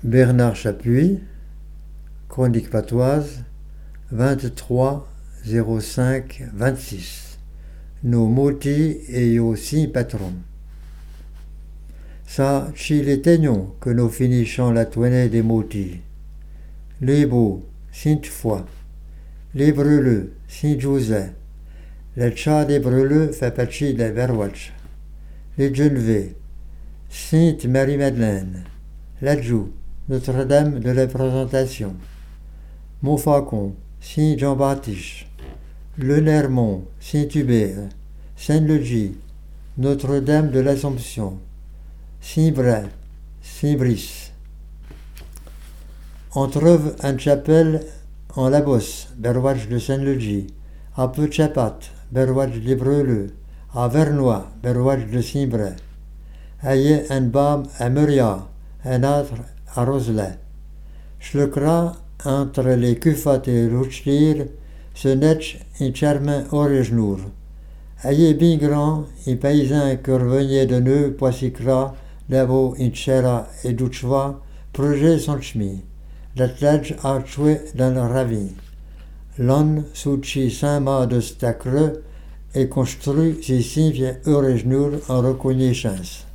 Bernard Chapuis, Chronique patoise, 23 05 26. Nos moti et aussi patron. Ça, ci les teignons que nous finissons la tournée des moti. Les beaux, cinq fois. Les brûleux, cinq José. Le chat des brûleux fait partie de Verwatch. Les Genevais, Sainte Marie-Madeleine. L'Adjou, Notre-Dame de la Présentation. Montfaucon, Saint Jean-Baptiste. Le Nermont, Saint-Hubert. Saint-Logis, Notre-Dame de l'Assomption. Saint-Bray, Saint-Brice. On trouve une chapelle en la Bosse, Berwatch de Saint-Logis, à Peu-Chapat, Berwatch de Breleux, à Vernois, Berwatch de Saint-Bray. Aïe un bam à Muria, un autre à Roselet. Schluckra, entre les Kufat et Rouchtir, se netch un charmant origenour. Aïe bien grand, un paysan que revenait de Neu, Poissicra, Lavo, Inchera et Douchva, projet son chemin. L'attelage a tué dans le ravin. L'on, sous-chi Saint-Mât de Stacreux, et construit ses signes origenours en reconnaissance.